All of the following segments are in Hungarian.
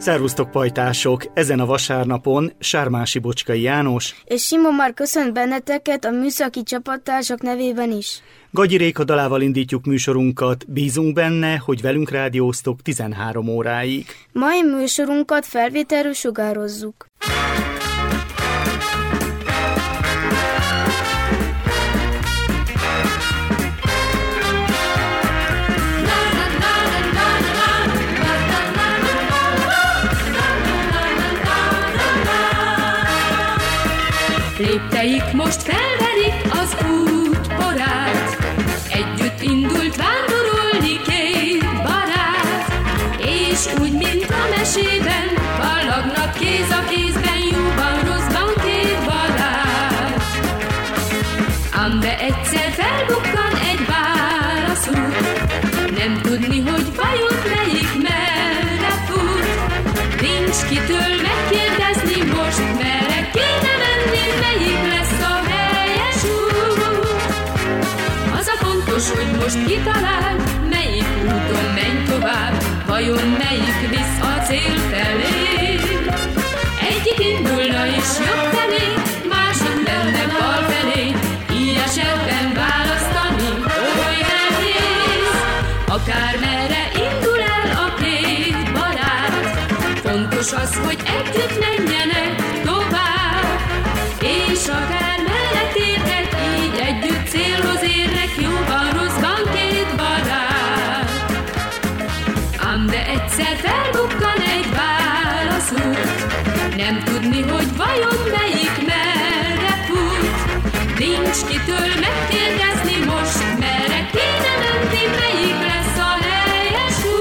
Szervusztok, pajtások! Ezen a vasárnapon Sármási Bocskai János és Simon már köszönt benneteket a műszaki csapattársak nevében is. Gagyi Réka dalával indítjuk műsorunkat, bízunk benne, hogy velünk rádióztok 13 óráig. Mai műsorunkat felvételről sugározzuk. Lépteik most felverik az útporát, együtt indult vándorolni két barát, és úgy, mint a mesében, ballagnak kéz a kézben, jóban, rosszban két barát. Ám de egyszer felbukkan egy válaszút, nem tudni, hogy vajon melyik merre fut. Nincs kitől megkérdezni most, merre kéne menni, melyik lesz a helyes út. Az a fontos, hogy most kitalál, melyik úton menj tovább, vajon melyik visz a cél felé. Egyik indulna is jobb felé, másik menne bal felé, így esetben választani oly nehéz. Akármerre indul el a két barát, fontos az, hogy együtt menjenek tovább, és akármerre térnek, így együtt célhoz érnek, jóban, rosszban két barát. Ám de egyszer felbukkan egy válaszút, nem tudni, hogy vajon melyik merre fut. Nincs kitől megkérdezni most, merre kéne menni, melyik lesz a helyes út.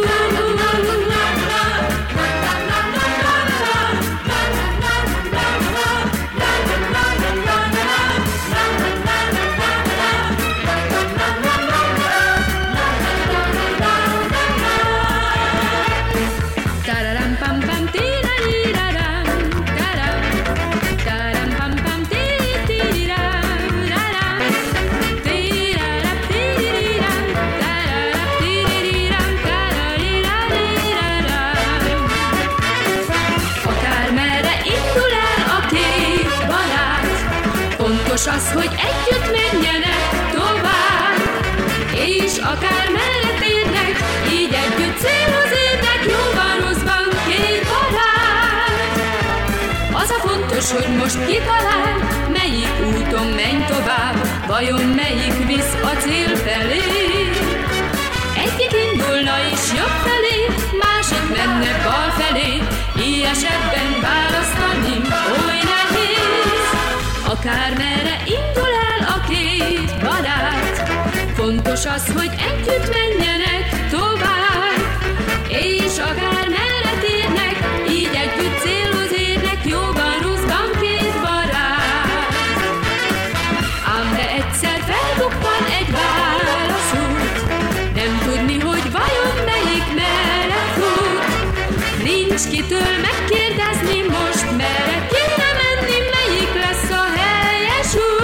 Az, hogy együtt menjenek tovább, és akár merre térnek, így együtt célhoz érnek, jóban, rosszban két barát. Az a fontos, hogy most kitalál, melyik úton menj tovább, vajon melyik visz a cél felé. Egyik indulna is jobb felé, másik menne bal felé, így esetben választani oly nehéz. Akármerre indul el a két barát, fontos az, hogy együtt menjenek tovább, és akármerre térnek, így együtt célhoz érnek, jóban, rosszban két barát. Ám de egyszer felbukkan egy válaszút, nem tudni, hogy vajon melyik merre fut. Nincs kitől megkérdezni most, merre kéne menni, melyik lesz a helyes út.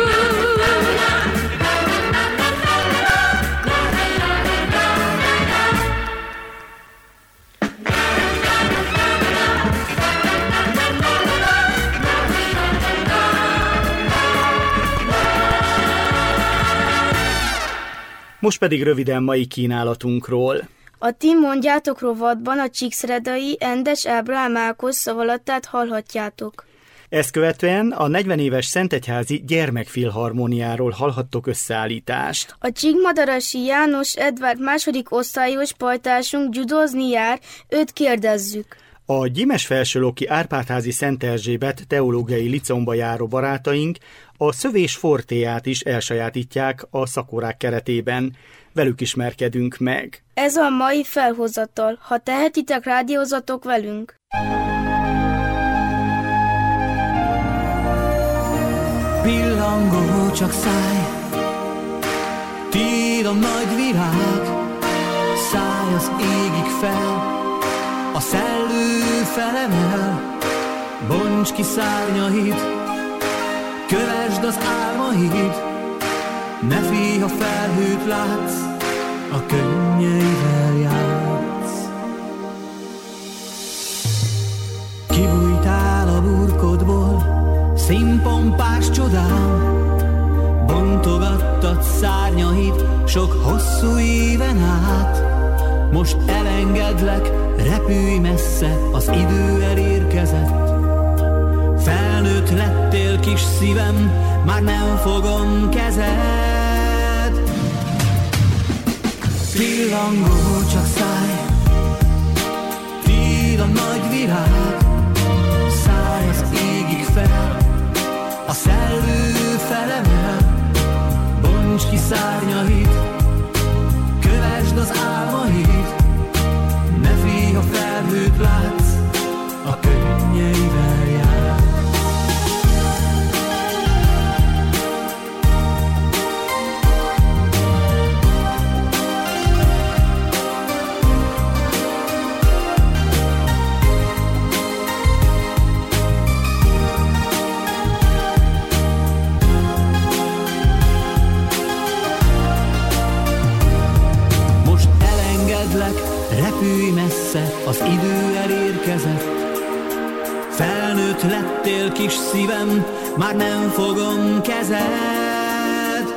Most pedig röviden mai kínálatunkról. A Ti mondjátok rovatban a csíkszeredai Endes Ábrahám Ákos szavalattát hallhatjátok. Ezt követően a 40 éves Szentegyházi gyermekfilharmóniáról hallhattok összeállítást. A Csíkmadarasi János Edvárd II. Osztályos pajtásunk judozni jár, őt kérdezzük. A Gyimesfelsőlóki Árpádházi Szent Erzsébet teológiai liceumba járó barátaink a szövés fortéját is elsajátítják a szakórák keretében. Velük ismerkedünk meg. Ez a mai felhozatal. Ha tehetitek, rádiózatok velünk. Pillangó csak száj, tiéd a nagy virág, szállj az égig fel, a szellő felemel, bonts ki szárnyaid, kövesd az álmaid, ne félj, ha felhőt látsz, a könnyeivel játsz. színpompás csodám, bontogattad szárnyait sok hosszú éven át. Most elengedlek, repülj messze, az idő elérkezett. Felnőtt lettél kis szívem, már nem fogom kezed. Pillangó, csak szállj, tiéd a nagy virág, szállj az égig fel, a szellő felemel, bonts ki szárnyait, kövesd az álmaid, ne félj, ha felhőt látsz, a könnyeivel jár. Repülj messze, az idő elérkezett. Felnőtt lettél kis szívem, már nem fogom kezed.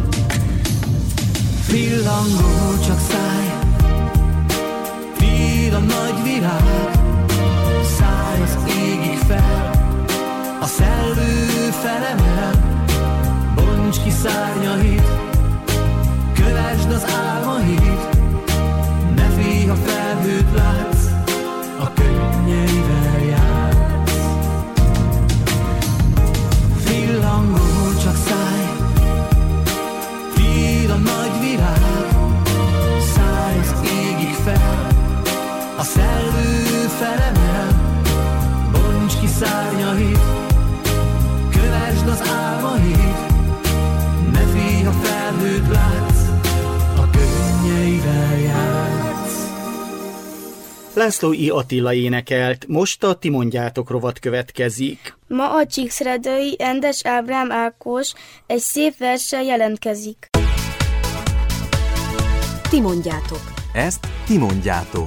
Pillangó, csak szállj, tiéd a nagy virág, szállj az égig fel, a szellő felemel, bonts ki szárnyait, kövesd az álmaid, ha felhőt látsz, a könnyeivel jársz. Pillangó, csak szállj, tiéd a nagy virág, szállj az égig fel, a szellő felemel, bonts ki szárnyait, kövesd az álmaid, ne félj, ha felhőt látsz, a könnyeivel jársz. László I. Attila énekelt, most a Ti mondjátok rovat következik. Ma a csíkszredai Endes Ábrám Ákos egy szép verssel jelentkezik. Ti mondjátok. Ezt ti mondjátok.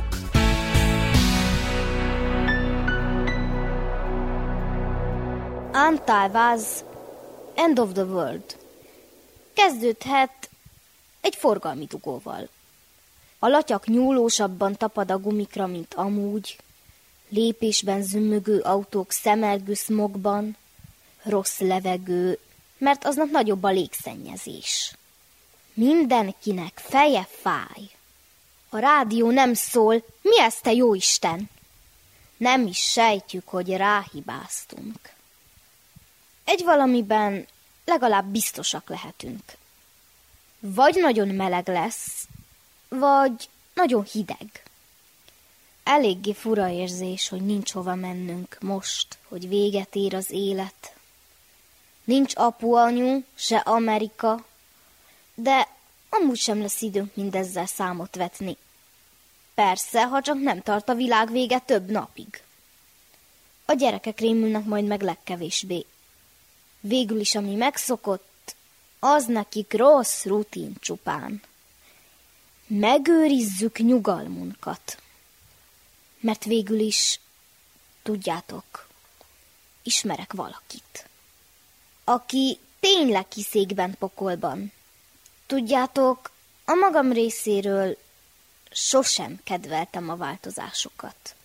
Anti-was End of the World. Kezdődhet egy forgalmi dugóval. A latyak nyúlósabban tapad a gumikra, mint amúgy, lépésben zümmögő autók szemergő szmogban, rossz levegő, mert aznap nagyobb a légszennyezés. Mindenkinek feje fáj. A rádió nem szól, mi ez, te jóisten? Nem is sejtjük, hogy ráhibáztunk. Egy valamiben legalább biztosak lehetünk. Vagy nagyon meleg lesz, vagy nagyon hideg. Eléggé fura érzés, hogy nincs hova mennünk most, hogy véget ér az élet. Nincs apu-anyu, se Amerika, de amúgy sem lesz időnk mindezzel számot vetni. Persze, ha csak nem tart a világ vége több napig. A gyerekek rémülnek majd meg legkevésbé. Végül is, ami megszokott, az nekik rossz rutin csupán. Megőrizzük nyugalmunkat. Mert végül is, tudjátok, ismerek valakit, aki tényleg kiszékben pokolban. Tudjátok, a magam részéről sosem kedveltem a változásokat.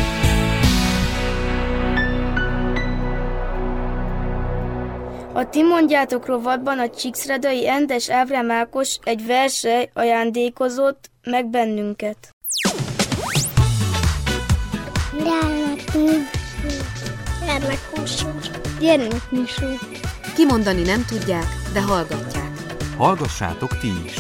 A Ti mondjátok rovatban a csíkszredai Endes Ábrám Ákos egy verssel ajándékozott meg bennünket. Gyermekműsor. Kimondani nem tudják, de hallgatják. Hallgassátok ti is!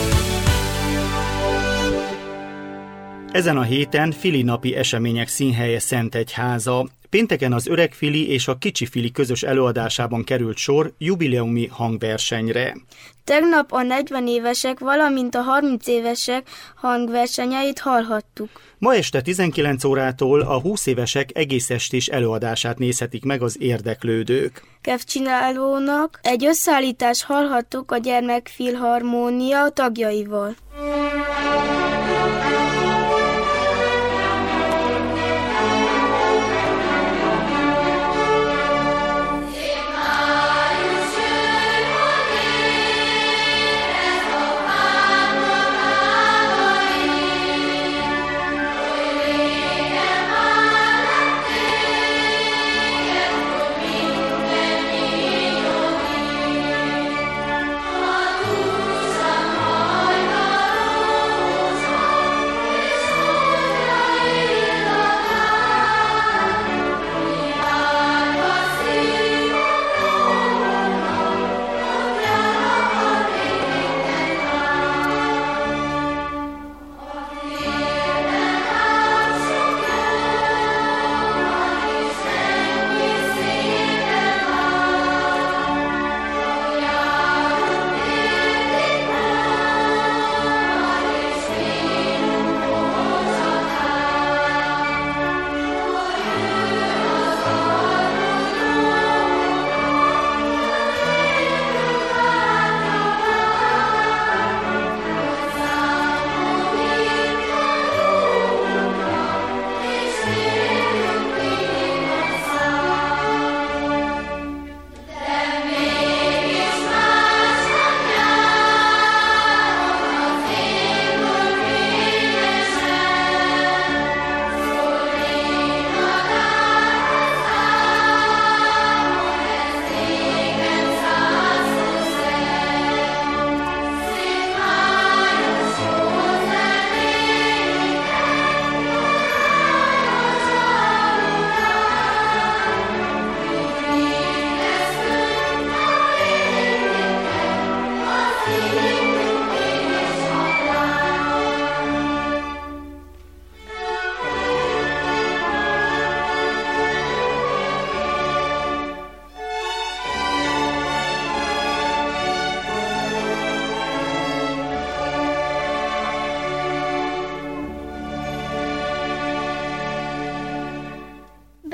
Ezen a héten Fili napi események színhelye Szentegyháza. Pénteken az Öreg Fili és a Kicsi Fili közös előadásában került sor jubileumi hangversenyre. Tegnap a 40 évesek, valamint a 30 évesek hangversenyeit hallhattuk. Ma este 19 órától a 20 évesek egész estés előadását nézhetik meg az érdeklődők. Kevcsinálónak egy összeállítást hallhattuk a Gyermekfilharmónia tagjaival.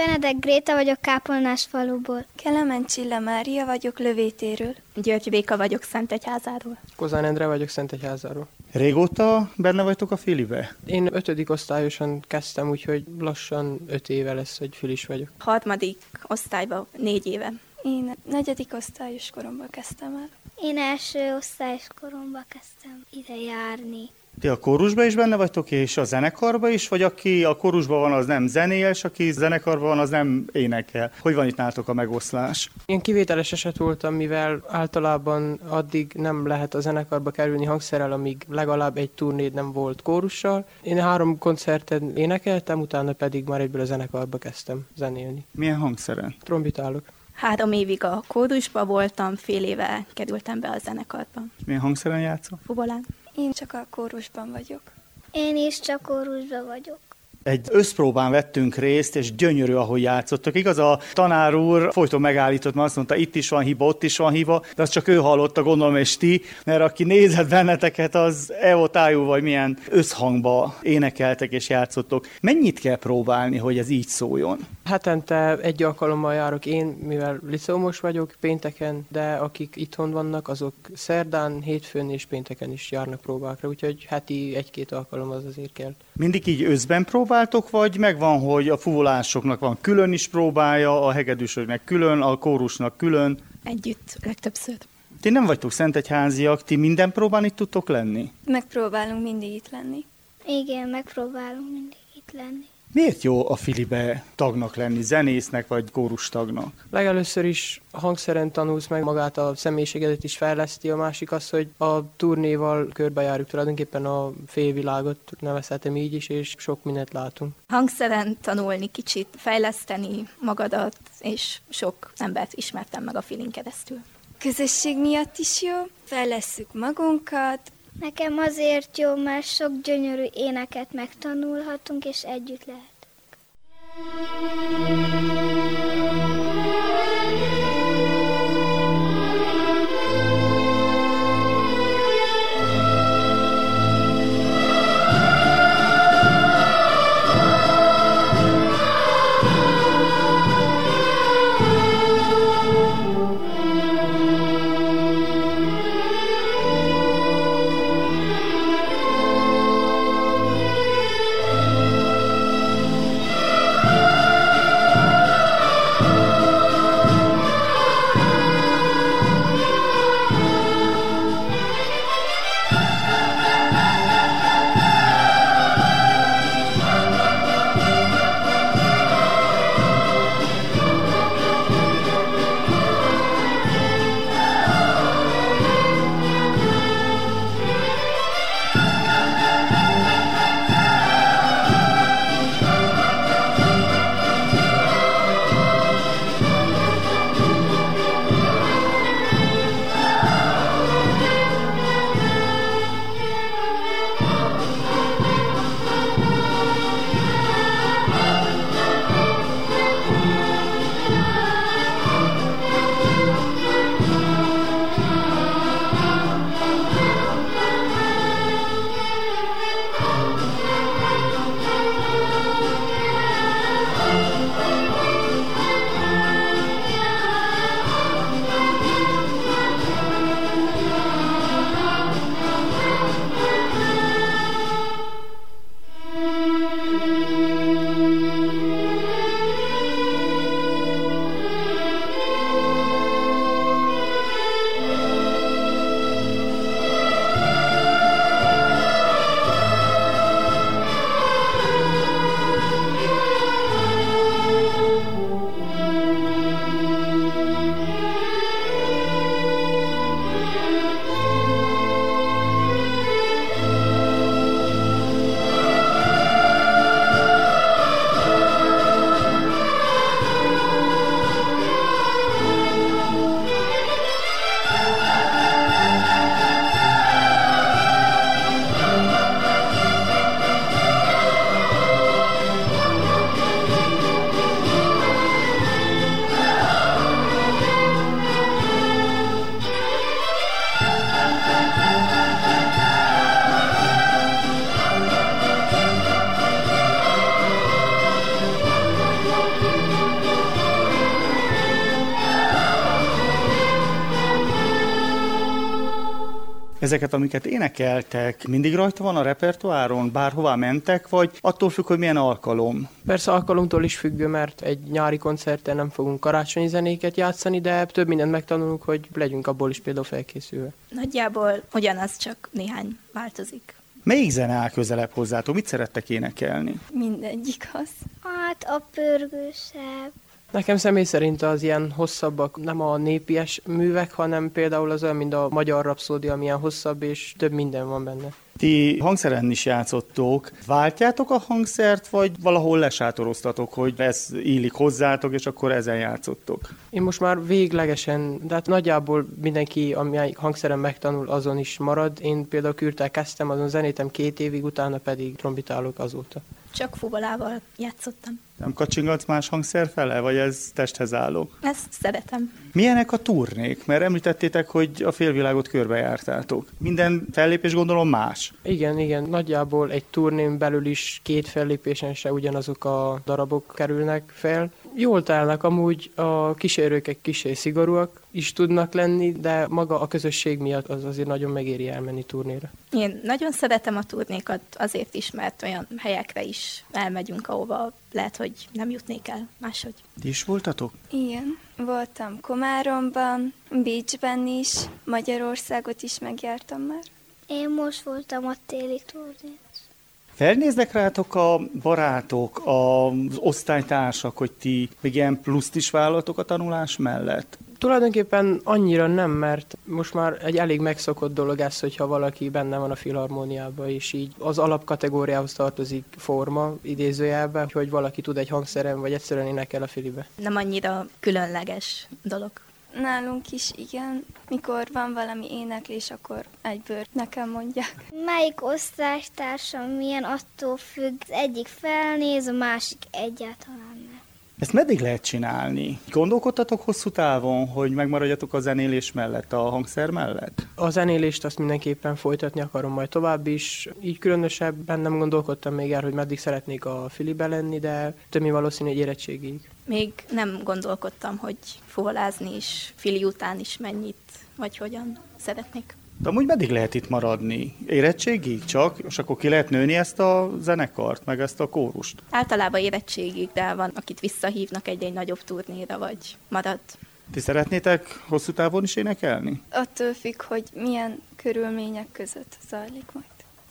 Benedek Gréta vagyok Kápolnás faluból. Kelemen Csilla Mária vagyok Lövétéről. György Véka vagyok Szentegyházáról. Kozán Endre vagyok Szentegyházáról. Régóta benne vagytok a Filibe? Én 5. osztályosan kezdtem, úgyhogy lassan 5 éve lesz, hogy Filis vagyok. 3. osztályban 4 éve. Én 4. osztályos koromban kezdtem el. Én 1. osztályos koromban kezdtem ide járni. Ti a kórusban is benne vagytok, és a zenekarban is, vagy aki a kórusban van, az nem zenél, és aki zenekarban van, az nem énekel? Hogy van itt nálatok a megoszlás? Én kivételes eset voltam, mivel általában addig nem lehet a zenekarba kerülni hangszerrel, amíg legalább egy turnéd nem volt kórussal. Én 3 koncerten énekeltem, utána pedig már egyből a zenekarba kezdtem zenélni. Milyen hangszeren? Trombitálok. 3 évig a kórusban voltam, fél éve kerültem be a zenekarba. Milyen hangszeren játszol? Fuvolán. Én csak a kórusban vagyok. Én is csak kórusban vagyok. Egy összpróbán vettünk részt, és gyönyörű, ahogy játszottak. Igaz, a tanár úr folyton megállított, mert azt mondta, itt is van hiba, ott is van hiba, de azt csak ő hallotta, gondolom, és ti, mert aki nézett benneteket, az evotájú, vagy milyen összhangba énekeltek és játszottok. Mennyit kell próbálni, hogy ez így szóljon? Hetente 1 alkalommal járok én, mivel liceumos vagyok pénteken, de akik itthon vannak, azok szerdán, hétfőn és pénteken is járnak próbákra, úgyhogy heti 1-2 alkalom az azért kell. Mindig így összben próbáltok, vagy megvan, hogy a fuvolásoknak van külön is próbája, a hegedűsöknek külön, a kórusnak külön? Együtt, legtöbbször. Ti nem vagytok szentegyháziak, ti minden próbán itt tudtok lenni? Megpróbálunk mindig itt lenni. Igen, megpróbálunk mindig itt lenni. Miért jó a Filibe tagnak lenni, zenésznek vagy kórustagnak? Legelőször is hangszeren tanulsz meg, magát a személyiségedet is fejleszti, a másik az, hogy a turnéval körbejárjuk tulajdonképpen a félvilágot, nevezhetem így is, és sok mindent látunk. Hangszeren tanulni, kicsit fejleszteni magadat, és sok embert ismertem meg a Filin keresztül. Közösség miatt is jó, fejlesszük magunkat. Nekem azért jó, mert sok gyönyörű éneket megtanulhatunk, és együtt lehetünk. Ezeket, amiket énekeltek, mindig rajta van a repertoáron, bárhová mentek, vagy attól függ, hogy milyen alkalom? Persze alkalomtól is függő, mert egy nyári koncerten nem fogunk karácsonyi zenéket játszani, de több mindent megtanulunk, hogy legyünk abból is például felkészülve. Nagyjából ugyanaz, csak néhány változik. Melyik zene áll közelebb hozzátok? Mit szerettek énekelni? Mindegyik az. Hát a pörgősebb. Nekem személy szerint az ilyen hosszabbak, nem a népies művek, hanem például az olyan, mint a Magyar Rapszódia, amilyen hosszabb, és több minden van benne. Ti hangszeren is játszottok. Váltjátok a hangszert, vagy valahol lesátoroztatok, hogy ez illik hozzátok, és akkor ezen játszottok? Én most már véglegesen, de hát nagyjából mindenki, amelyik hangszeren megtanul, azon is marad. Én például kürttel kezdtem, azon zenétem 2 évig, utána pedig trombitálok azóta. Csak fuvolával játszottam. Nem kacsingatsz más hangszer fele, vagy ez testhez álló? Ezt szeretem. Milyenek a turnék? Mert említettétek, hogy a félvilágot körbejártátok. Minden fellépés gondolom más. Igen. Nagyjából egy turnén belül is 2 fellépésen se ugyanazok a darabok kerülnek fel. Jól telnek amúgy, a kísérők egy kicsit szigorúak is tudnak lenni, de maga a közösség miatt az azért nagyon megéri elmenni turnéra. Én nagyon szeretem a turnékat azért is, mert olyan helyekre is elmegyünk, ahova lehet, hogy nem jutnék el máshogy. Ti is voltatok? Igen, voltam Komáromban, Bécsben is, Magyarországot is megjártam már. Én most voltam a téli turnén. Felnéznek rátok a barátok, az osztálytársak, hogy ti még ilyen pluszt is vállaltok a tanulás mellett? Tulajdonképpen annyira nem, mert most már egy elég megszokott dolog ez, hogyha valaki benne van a filharmóniában, és így az alapkategóriához tartozik forma, idézőjelben, hogy valaki tud egy hangszeren, vagy egyszerűen énekel a filibe. Nem annyira különleges dolog. Nálunk is igen. Mikor van valami éneklés, akkor egyből nekem mondják. Melyik osztálytársam milyen, attól függ. Az egyik felnéz, a másik egyáltalán nem. Ezt meddig lehet csinálni? Gondolkodtatok hosszú távon, hogy megmaradjatok a zenélés mellett, a hangszer mellett? A zenélést azt mindenképpen folytatni akarom majd tovább is. Így különösebben nem gondolkodtam még el, hogy meddig szeretnék a filibe lenni, de többé valószínű egy érettségig. Még nem gondolkodtam, hogy fuvolázni is, fili után is mennyit, vagy hogyan szeretnék. De amúgy meddig lehet itt maradni? Érettségig csak? És akkor ki lehet nőni ezt a zenekart, meg ezt a kórust? Általában érettségig, de van, akit visszahívnak egy nagyobb turnéra, vagy marad. Ti szeretnétek hosszú távon is énekelni? Attól függ, hogy milyen körülmények között zajlik majd.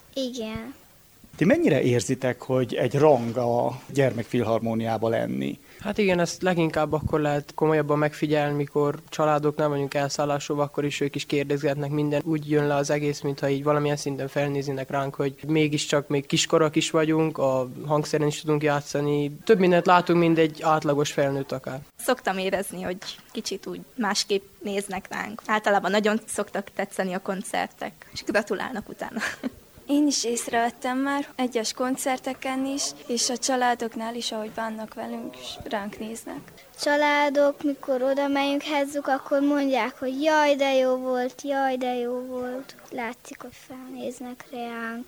Igen. Ti mennyire érzitek, hogy egy rang a gyermekfilharmóniába lenni? Hát igen, ezt leginkább akkor lehet komolyabban megfigyelni, mikor családoknál vagyunk elszállásolva, akkor is ők is kérdezgetnek minden. Úgy jön le az egész, mintha így valamilyen szinten felnéznének ránk, hogy mégiscsak még kiskorok is vagyunk, a hangszeren is tudunk játszani. Több mindent látunk, mint egy átlagos felnőtt akár. Szoktam érezni, hogy kicsit úgy másképp néznek ránk. Általában nagyon szoktak tetszeni a koncertek, és gratulálnak utána. Én is észrevettem már egyes koncerteken is, és a családoknál is, ahogy bánnak velünk, és ránk néznek. Családok, mikor oda megyünk hozzuk, akkor mondják, hogy jaj, de jó volt, jaj, de jó volt. Látszik, hogy felnéznek ránk.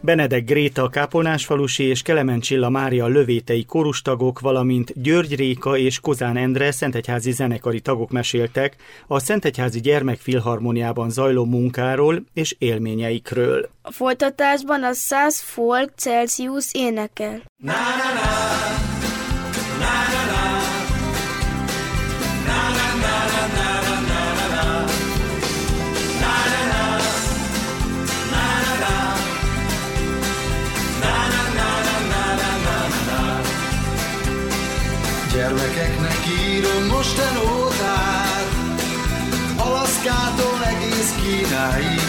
Benedek Gréta kápolnásfalusi és Kelemen Csilla Mária lövétei kórustagok, valamint György Réka és Kozán Endre szentegyházi zenekari tagok meséltek a Szentegyházi Gyermekfilharmóniában zajló munkáról és élményeikről. A folytatásban a 100 Folk Celsius énekel. Na, na, na. Na, na, na. Na, na, na, na, na, na, na, na. Na, na, na. Na, na, na. Na, na, na, na, na, na, na. Gyermekeknek írom most a nótát, Alaszkától egész Kínáig.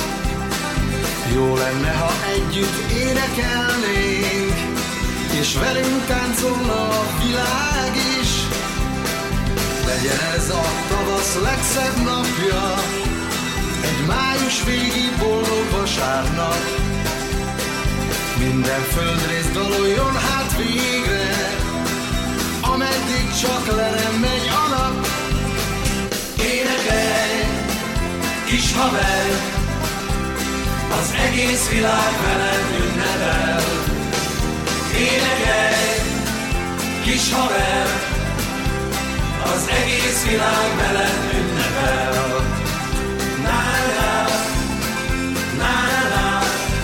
Jó lenne, ha együtt énekelnénk, és velünk táncolna a világ is. Legyen ez a tavasz legszebb napja, egy május végi boldog vasárnap. Minden földrész daloljon hát végre, ameddig csak le nem megy a nap. Énekelj, kis haver, az egész világ veled ünnepel. Énekelj, kis haver, az egész világ veled ünnepel. Na na na na na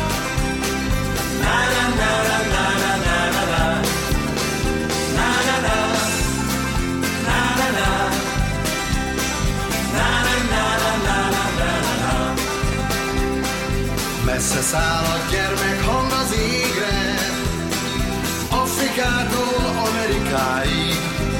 na na na na na na na na na na na na na na na. Messze száll a gyermekhang az égre, Afrikától Amerikáig.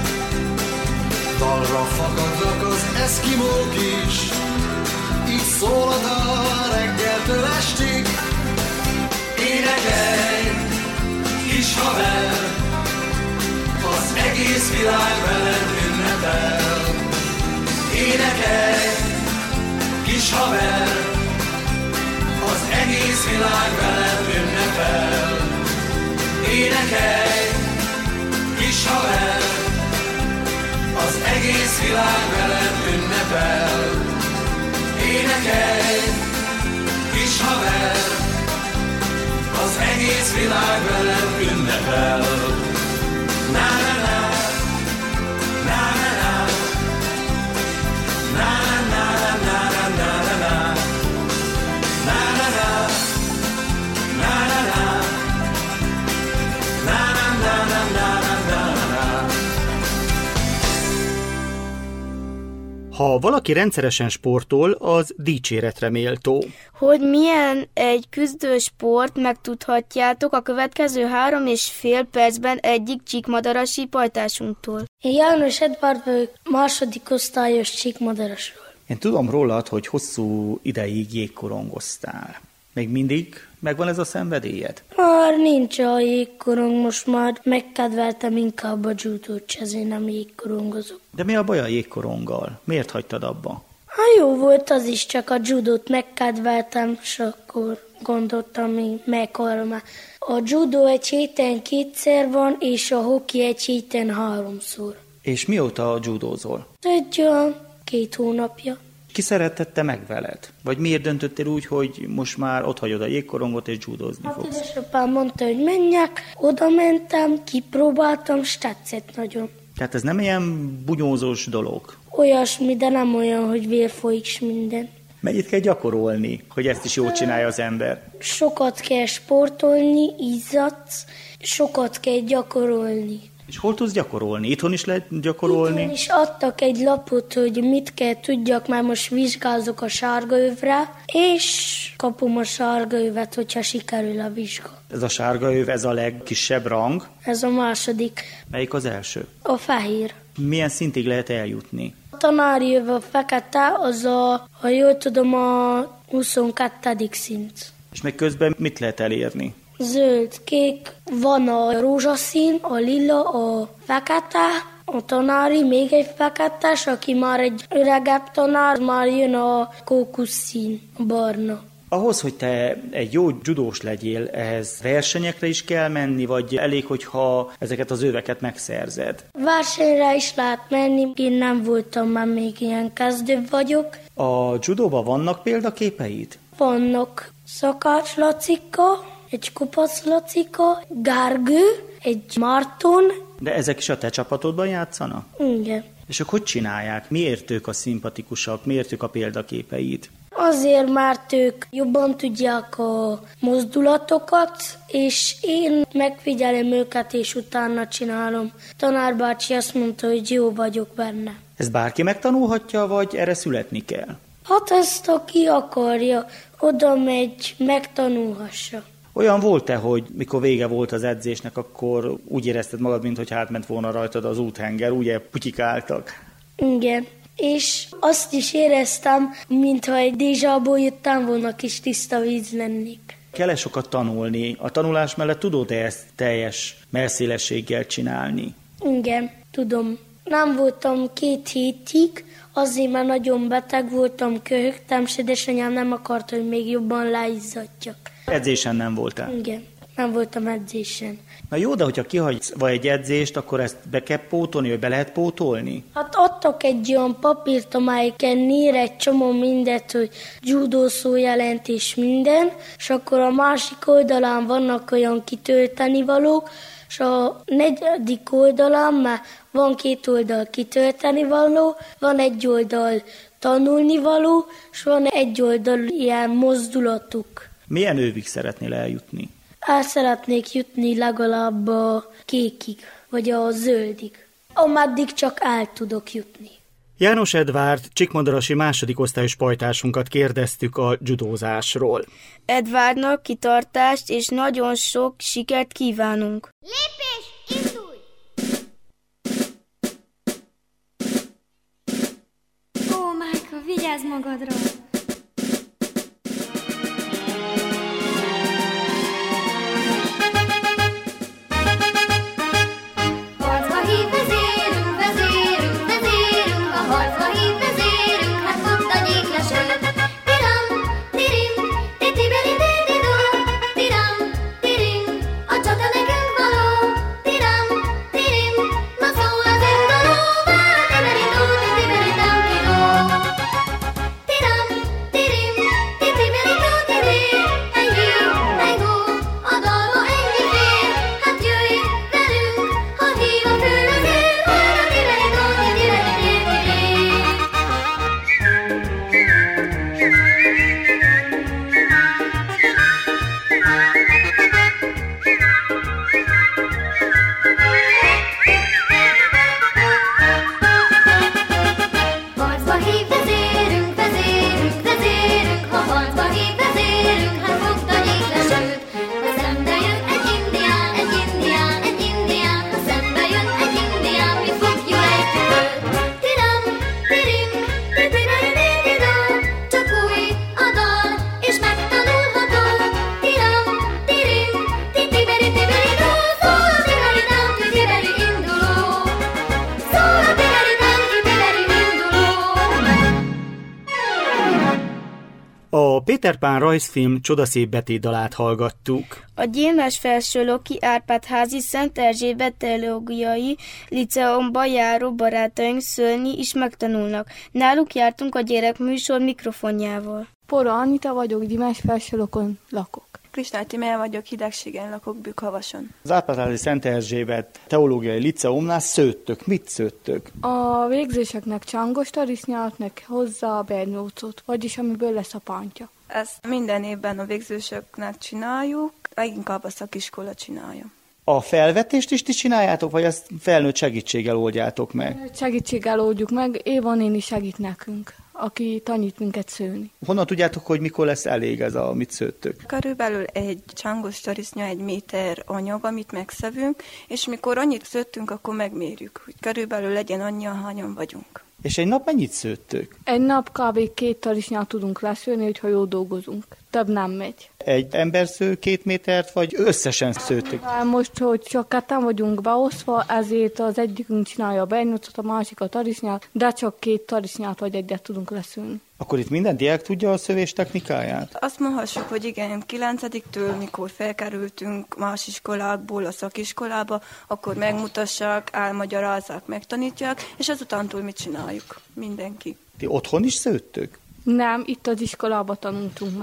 Dalra fakadnak az eszkimók is, így szól a dal reggeltől estig. Énekelj, kis haver, az egész világ veled ünnepel. Énekelj, kis haver, az egész világ veled ünnepel. Énekelj, kis haver, az egész világ veled ünnepel. Énekelj, kis haver, az egész világ veled ünnepel. Na na na, na na na, na na na na na na na, na na na, na na na, na na na na na na. Ha valaki rendszeresen sportol, az dicséretre méltó. Hogy milyen egy küzdősport, megtudhatjátok a következő 3,5 percben egyik csíkmadarasi pajtásunktól. Én János Edvard vagyok, második osztályos csíkmadarasról. Én tudom rólad, hogy hosszú ideig jégkorongoztál. Még mindig megvan ez a szenvedélyed? Már nincs a jégkorong, most már megkedveltem inkább a judót, ezért nem jégkorongozok. De mi a baj a jégkoronggal? Miért hagytad abba? Jó volt az is, csak a judót megkedveltem, és akkor gondoltam, hogy meghalom. A judó egy héten 2-szer van, és a hoki egy héten 3-szor. És mióta judózol? Egy 2 hónapja. Ki szeretette meg veled? Vagy miért döntöttél úgy, hogy most már otthagyod a jégkorongot és judózni fogsz? Édesapám mondta, hogy menjek, oda mentem, kipróbáltam, és tetszett nagyon. Tehát ez nem ilyen bunyózós dolog? Olyasmi, de nem olyan, hogy vér folyik s minden. Mennyit kell gyakorolni, hogy ezt is jól csinálja az ember? Sokat kell sportolni, izzadsz, sokat kell gyakorolni. És hol tudsz gyakorolni? Itthon is lehet gyakorolni? Itthon is adtak egy lapot, hogy mit kell tudjak, már most vizsgázok a sárgaövre, és kapom a sárgaövet, hogyha sikerül a vizsga. Ez a sárgaöv, ez a legkisebb rang? Ez a második. Melyik az első? A fehér. Milyen szintig lehet eljutni? A tanári öv a fekete, az ha jól tudom, a 22. szint. És meg közben mit lehet elérni? Zöld, kék, van a rózsaszín, a lila, a fekete, a tanári, még egy feketes, aki már egy öregebb tanár, már jön a kókuszszín, a barna. Ahhoz, hogy te egy jó judós legyél, ehhez versenyekre is kell menni, vagy elég, hogyha ezeket az öveket megszerzed? Versenyre is lehet menni, én nem voltam, már még ilyen kezdő vagyok. A judóban vannak példaképeid? Vannak Szakács Lacika, egy Kopasz Lacika, Gárgő, egy Márton. De ezek is a te csapatodban játszanak? Igen. És akkor hogy csinálják? Miért ők a szimpatikusak? Miért ők a példaképeid? Azért, mert ők jobban tudják a mozdulatokat, és én megfigyelem őket, és utána csinálom. Tanárbácsi azt mondta, hogy jó vagyok benne. Ez bárki megtanulhatja, vagy erre születni kell? Hát ezt, aki akarja, oda megy, megtanulhassa. Olyan volt-e, hogy mikor vége volt az edzésnek, akkor úgy érezted magad, mintha átment volna rajtad az úthenger, ugye putyikáltak? Igen. És azt is éreztem, mintha egy dézsából jöttem volna, kis tiszta víz lennék. Kell-e sokat tanulni? A tanulás mellett tudod-e ezt teljes mellszélességgel csinálni? Igen, tudom. Nem voltam 2 hétig, azért már nagyon beteg voltam, köhögtem, és édesanyám nem akarta, hogy még jobban leizzadjak. Edzésen nem voltál? Igen, nem voltam edzésen. Na jó, de hogyha kihagysz vagy egy edzést, akkor ezt be kell pótolni, vagy be lehet pótolni? Hát adtak egy olyan papírt, amelyiken ír egy csomó mindent, hogy judo szójelentés minden, és akkor a másik oldalán vannak olyan kitölteni valók, és a 4. oldalán már van 2 oldal kitölteni való, van 1 oldal tanulni való, és van 1 oldal ilyen mozdulatuk. Milyen övig szeretnél eljutni? El szeretnék jutni legalább a kékig, vagy a zöldig, ameddig csak el tudok jutni. János Edvárd, Csíkmadarasi második osztályos pajtásunkat kérdeztük a judózásról. Edvárdnak kitartást és nagyon sok sikert kívánunk. Lépés, indulj! Ó, Michael, vigyázz magadra! A Péter Pán rajzfilm Csodaszép betétdalát hallgattuk. A Gyémáns Felsőloki Árpád-házi Szent Erzsébet Teológiai Liceumba járó barátaink szülni is megtanulnak. Náluk jártunk a gyerekműsor mikrofonjával. Pora Anita vagyok, Gyémáns Felsőlokon lakok. Kristály Tímea vagyok, Hidegségen lakok, Bükkhavason. Az Árpád-házi Szent Erzsébet Teológiai Liceumnál szőttök. Mit szőttök? A végzéseknek csangos tarisznyáltnak hozzá a bernócot, vagyis amiből lesz a pántja. Ezt minden évben a végzősöknek csináljuk, leginkább a szakiskola csinálja. A felvetést is ti csináljátok, vagy ezt felnőtt segítséggel oldjátok meg? Segítséggel oldjuk meg, Éva néni segít nekünk, aki tanít minket szőni. Honnan tudjátok, hogy mikor lesz elég ez, amit szőttök? Körülbelül egy csangos tarisznya, 1 méter anyag, amit megszövünk, és mikor annyit szőttünk, akkor megmérjük, hogy körülbelül legyen annyi, ahányan vagyunk. És egy nap mennyit szőttök? Egy nap kb. 2 tarisznyát tudunk leszőni, hogyha jól dolgozunk. Több nem megy. Egy ember sző 2 métert, vagy összesen szőttök? Most, hogy csak 2 vagyunk beosztva, ezért az egyikünk csinálja a bernócot, a másik a tarisznyát, de csak 2 tarisznyát vagy egyet tudunk leszőni. Akkor itt minden diák tudja a szövés technikáját? Azt mondhassuk, hogy igen, 9-től, mikor felkerültünk más iskolákból a szakiskolába, akkor megmutassák, elmagyarázzák, megtanítják, és azutántól mit csináljuk? Mindenki. Ti otthon is szőttök? Nem, itt az iskolába tanultunk meg.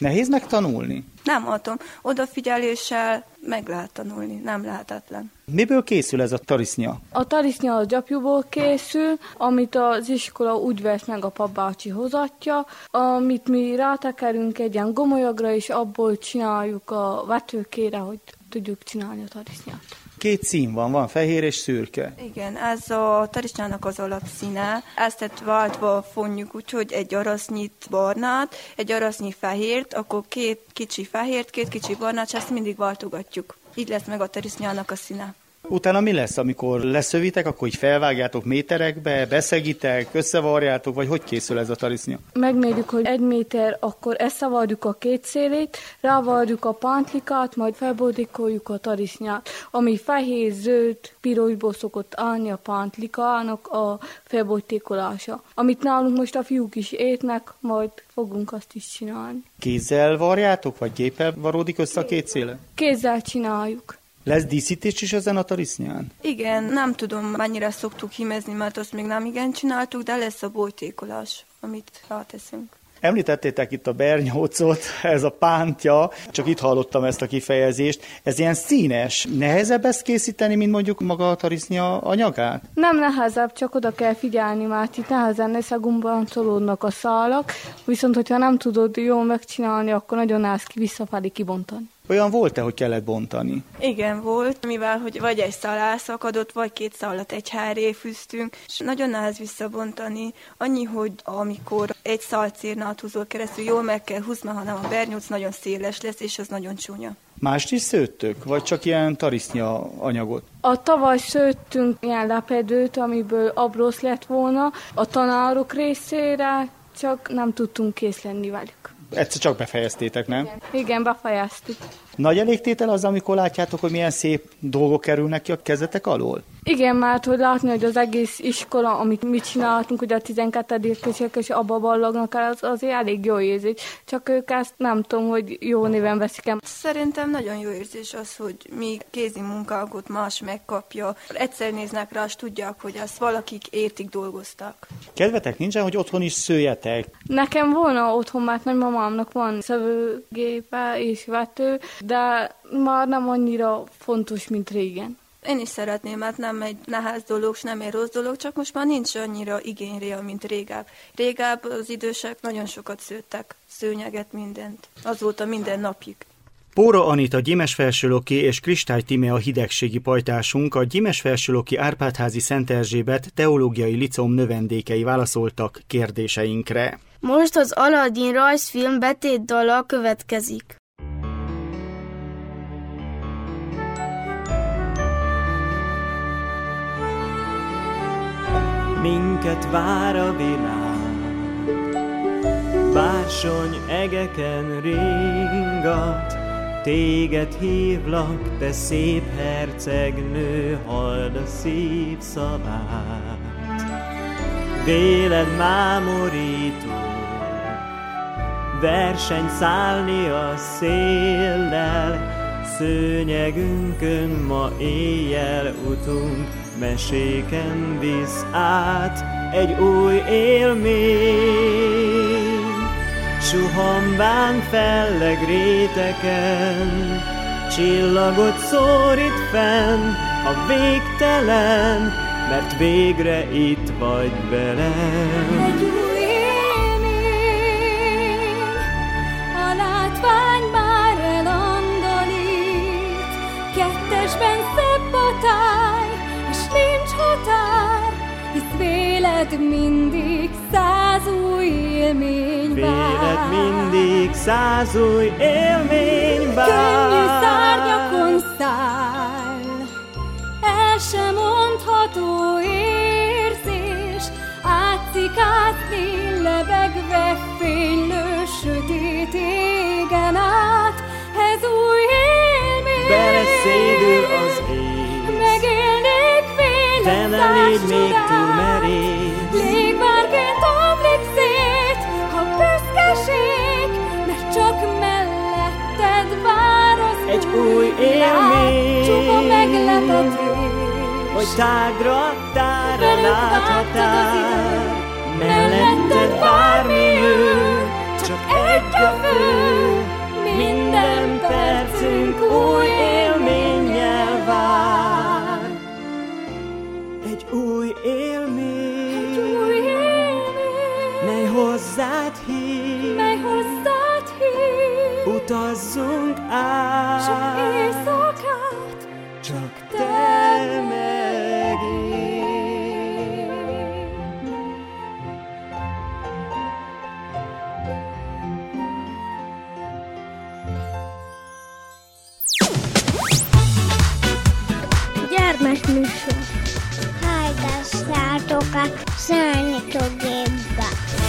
Nehéz megtanulni? Nem adom. Odafigyeléssel meg lehet tanulni, nem lehetetlen. Miből készül ez a tarisznya? A tarisznya a gyapjúból készül, amit az iskola úgy vesz meg, a papbácsi hozatja, amit mi rátekerünk egy ilyen gomolyagra, és abból csináljuk a vetőkére, hogy tudjuk csinálni a tarisznyát. 2 szín van fehér és szürke. Igen, ez a tarisznyának az alapszíne. Ezt váltva fonjuk, úgyhogy egy arasznyit barnát, egy arasznyi fehért, akkor 2 kicsi fehért, 2 kicsi barnát, és ezt mindig váltogatjuk. Így lesz meg a tarisznyának a színe. Utána mi lesz, amikor leszövitek, akkor így felvágjátok méterekbe, beszegitek, összevarjátok, vagy hogy készül ez a tarisznya? Megmérjük, hogy 1 méter, akkor összevarjuk a 2 szélét, rávarjuk a pántlikát, majd felbordíkoljuk a tarisznyát, ami fehér, zöld, pirosból szokott állni a pántlikának a felbordíkolása. Amit nálunk most a fiúk is étnek, majd fogunk azt is csinálni. Kézzel varjátok, vagy géppel varódik össze a 2 széle? Kézzel csináljuk. Lesz díszítés is ezen a tarisznyán? Igen, nem tudom, mennyire szoktuk hímezni, mert azt még nem igen csináltuk, de lesz a bojtékolás, amit ráteszünk. Említettétek itt a bernyócot, ez a pántja, csak itt hallottam ezt a kifejezést. Ez ilyen színes. Nehezebb ezt készíteni, mint mondjuk maga a tarisznya anyagát? Nem nehezebb, csak oda kell figyelni, mert itt nehezen összegumbancolódnak a szálak, viszont hogyha nem tudod jól megcsinálni, akkor nagyon nehéz visszafelé kibontani. Olyan volt-e, hogy kellett bontani? Igen, volt, mivel hogy vagy egy szál elszakadott, vagy 2 szálat egy hárré fűztünk, és nagyon nehéz visszabontani. Annyi, hogy amikor egy szálcérnát húzol keresztül, jól meg kell húzni, hanem a bernyóc nagyon széles lesz, és az nagyon csúnya. Mást is szőttök, vagy csak ilyen tarisznya anyagot? A tavaly szőttünk ilyen lepedőt, amiből abrosz lett volna a tanárok részére, csak nem tudtunk kész lenni velük. Egyszer csak befejeztétek, nem? Igen, befejeztük. Nagy elégtétel az, amikor látjátok, hogy milyen szép dolgok kerülnek ki a kezetek alól? Igen, mert hogy látni, hogy az egész iskola, amit mi csináltunk, hogy a 12-esek és abba ballagnak el, az azért elég jó érzés. Csak ők ezt nem tudom, hogy jó néven veszik el. Szerintem nagyon jó érzés az, hogy mi kézi munkákat más megkapja. Egyszer néznek rá, és tudják, hogy ezt valakik értik dolgoztak. Kedvetek nincsen, hogy otthon is szőjetek? Nekem volna otthon, mert nagymamámnak van szövőgépe és vető, de már nem annyira fontos, mint régen. Én is szeretném, mert nem egy nehéz dolog, nem egy rossz dolog, csak most már nincs annyira igényre, mint régebb. Régebb az idősek nagyon sokat szőttek, szőnyeget, mindent. Az volt a minden napjuk. Póra Anita Gyimesfelsőloki és Kristály Tíme a hidegségi pajtásunk, a Gyimesfelsőloki Árpád-házi Szent Erzsébet teológiai liceum növendékei válaszoltak kérdéseinkre. Most az Aladdin rajzfilm betétdala következik. Minket vár a világ, bársony egeken ringat, téged hívlak, te szép hercegnő, halld a szív szavát. Véled mámorító, versenyszállni a széllel, szőnyegünkön ma éjjel utunk, meséken visz át egy új élmény. Suhambán felleg réteken, csillagot szórít fenn a végtelen, mert végre itt vagy velem. Egy új élmény, a látvány már elandalít, kettesben szebb a táj, és nincs határ, hisz véled mindig 100 új élmény vár. Véled mindig 100 új élmény vár. Könnyű szárnyakon száll, el sem mondható érzés, átszikátni lebegve fénylő sötét égen át. Ez új élmény, beleszédül az ész, megélnék véled te ne légy még túl merész. Légvárként omlik szét a büszkeség, mert csak melletted vár az egy új élmény, csupa meglepetés, hogy tágra láthatár, melletted bármi ő, csak egy a fő. hív, mely hozzád hív. Utazzunk át, sok éjszakát, csak te meg én. Gyermekműsor. Hallgassátok a Számítógépbe.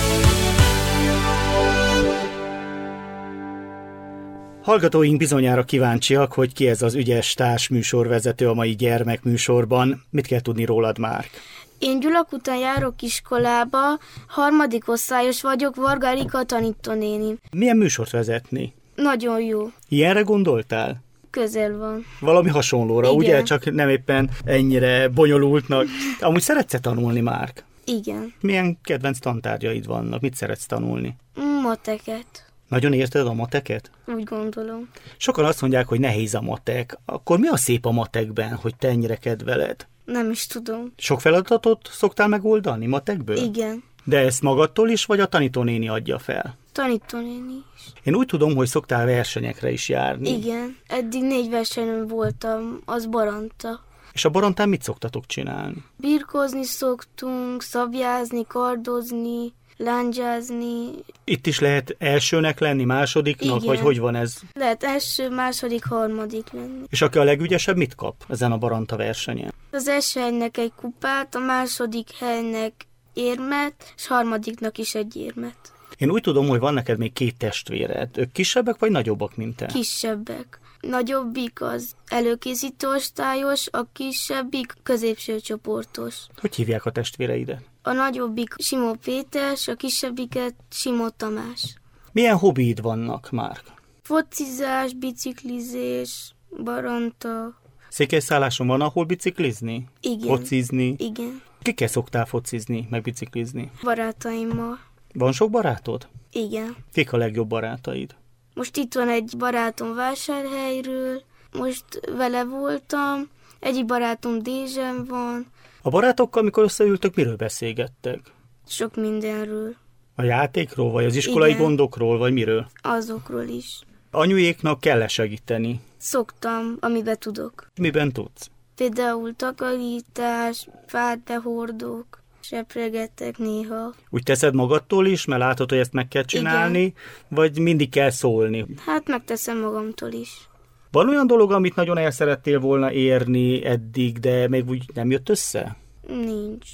Hallgatóink bizonyára kíváncsiak, hogy ki ez az ügyes társműsorvezető a mai gyermekműsorban. Mit kell tudni rólad, Márk? Én Gyulakúton járok iskolába, 3. osztályos vagyok, Varga Erika tanítónéni. Milyen műsort vezetni? Nagyon jó. Ilyenre gondoltál? Közel van. Valami hasonlóra, Igen. ugye? Csak nem éppen ennyire bonyolultnak. Amúgy szeretsz tanulni, Márk? Igen. Milyen kedvenc tantárgyaid vannak? Mit szeretsz tanulni? Mateket. Nagyon érted a mateket? Úgy gondolom. Sokan azt mondják, hogy nehéz a matek. Akkor mi a szép a matekben, hogy te ennyire kedveled? Nem is tudom. Sok feladatot szoktál megoldani matekből? Igen. De ezt magadtól is, vagy a tanítónéni adja fel? Tanítónéni is. Én úgy tudom, hogy szoktál versenyekre is járni. Igen. Eddig 4 versenyen voltam, az Baranta. És a Barantán mit szoktatok csinálni? Birkózni szoktunk, szabjázni, kardozni, lándzsázni. Itt is lehet elsőnek lenni, másodiknak, Igen. vagy hogy van ez? Lehet első, második, harmadik lenni. És aki a legügyesebb, mit kap ezen a Baranta versenyen? Az első helynek egy kupát, a második helynek érmet, és harmadiknak is egy érmet. Én úgy tudom, hogy van neked még 2 testvéred. Ők kisebbek vagy nagyobbak, mint te? Kisebbek. Nagyobbik az előkészítő osztályos, a kisebbik középső csoportos. Hogy hívják a testvéreidet? A nagyobbik Simó Péter, a kisebbiket Simó Tamás. Milyen hobbiid vannak, Márk? Focizás, biciklizés, Baranta. Székelyszálláson van, ahol biciklizni? Igen. Focizni? Igen. Kikkel szoktál focizni, meg biciklizni? Barátaimmal. Van sok barátod? Igen. Kik a legjobb barátaid? Most itt van egy barátom Vásárhelyről, most vele voltam, egyik barátom Dézsen van. A barátokkal, amikor összeültök, miről beszélgettek? Sok mindenről. A játékról, vagy az iskolai Igen. gondokról, vagy miről? Azokról is. Anyujéknak kell segíteni. Szoktam, amiben tudok. Miben tudsz? Például takarítás, fát behordok, sepregetek néha. Úgy teszed magadtól is, mert látod, hogy ezt meg kell csinálni, Igen. vagy mindig kell szólni? Hát megteszem magamtól is. Van olyan dolog, amit nagyon el szerettél volna érni eddig, de még úgy nem jött össze? Nincs.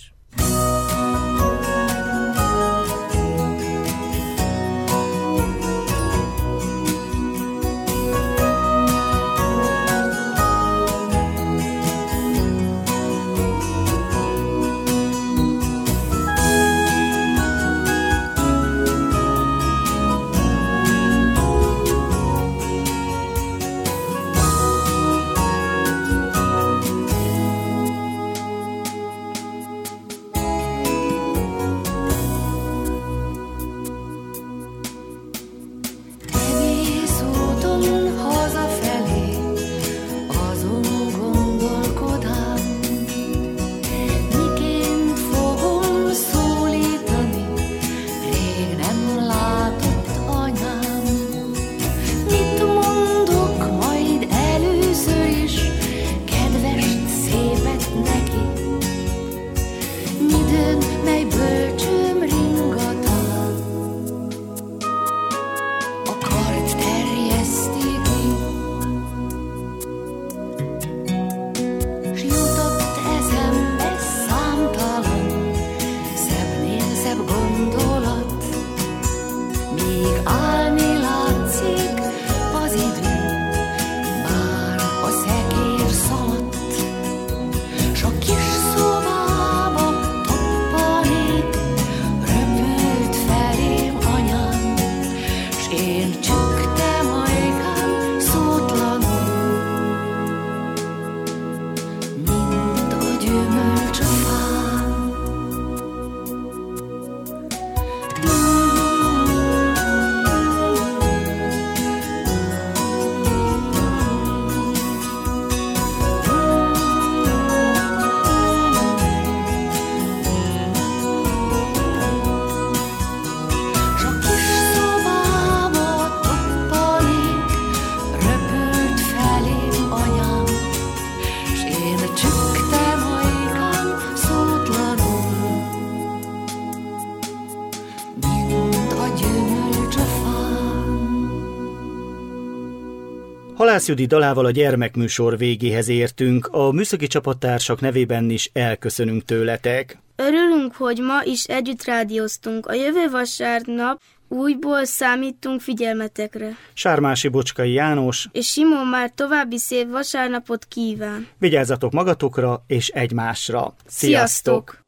Halász Judit dalával a gyermekműsor végéhez értünk, a műszaki csapattársak nevében is elköszönünk tőletek. Örülünk, hogy ma is együtt rádióztunk. A jövő vasárnap újból számítunk figyelmetekre. Sármási Bocskai János és Simon már további szép vasárnapot kíván. Vigyázzatok magatokra és egymásra. Sziasztok!